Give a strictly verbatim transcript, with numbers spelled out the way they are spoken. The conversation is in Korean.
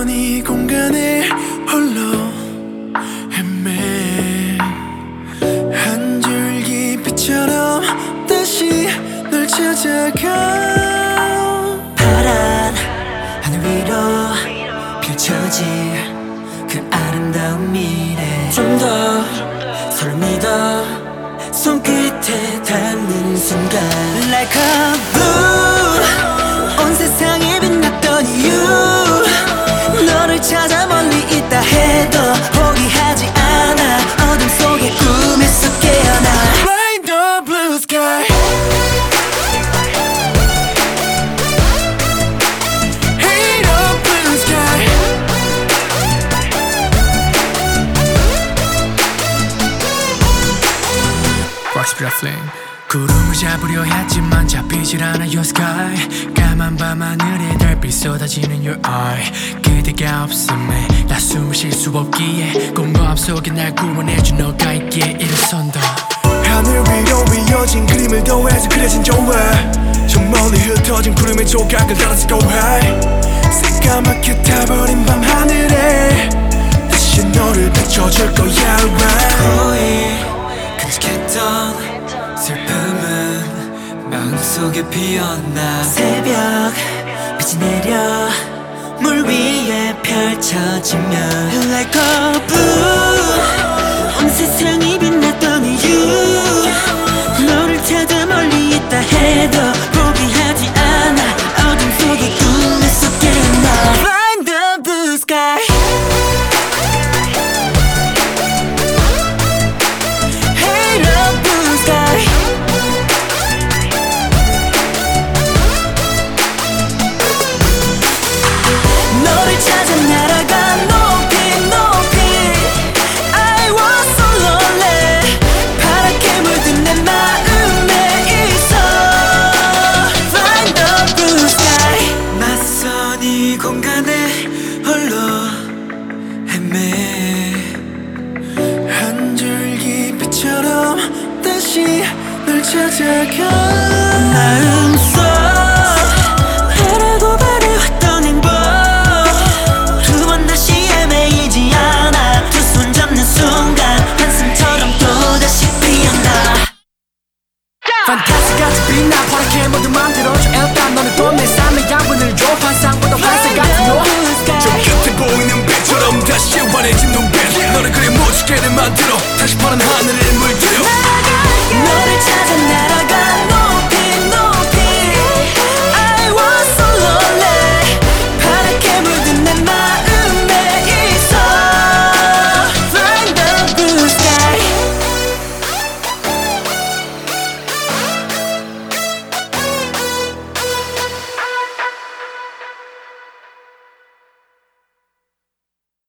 낯선 이 공간에 홀로 헤매 한 줄기 빛처럼 다시 널 찾아가. 파란 하늘 위로 펼쳐질 그 아름다운 미래, 좀 더 서로 믿어 손끝에 닿는 순간. Like a blue 온 세상에 빛났던 이유, 너를 찾아 멀리 있다 해도 포기하지 않아. 어둠 속에 꿈에서 깨어나. Blind the blue sky. Hey the blue sky. Rockspeed Flame. 구름을 잡으려 했지만 잡히질 않아 your sky. 까만 밤 하늘에 달빛 쏟아지는 your eye. 그대가 없음에 나 숨을 쉴 수 없기에 공허함 속에 날 구원해준 너가 있기에 일어선다. 하늘 위로 이어진 그림을 더해서 그려진 조화, 저 멀리 흩어진 구름의 조각을 따라서 go high. 새까맣게 타버린 밤 하늘에 다시 너를 비춰줄 거야 right. 거의 간직했던 슬픔은 마음속에 피었나. 새벽 빛이 내려 물 위에 펼쳐지면 Like a blue 온 세상이 빛났던 이유, 너를 찾아 멀리 있다 해도 포기하지 않아. 어둠 속에 꿈에서 깨어나. Find the blue sky. Hey the blue sky. 너를 찾아 날아가 높이 높이. I was so lonely. 파랗게 물든 내 마음에 있어. Find the blue sky. 낯선 이 공간에 홀로 헤매 한 줄기 빛처럼 다시 널 찾아가. 마음속 바라고 바래왔던 행복 두 번 다시 헤매이지 않아. 두 손 잡는 순간 환상처럼 또다시 피어나. 판타지 같이 빛나 파랗게 모두 맘대로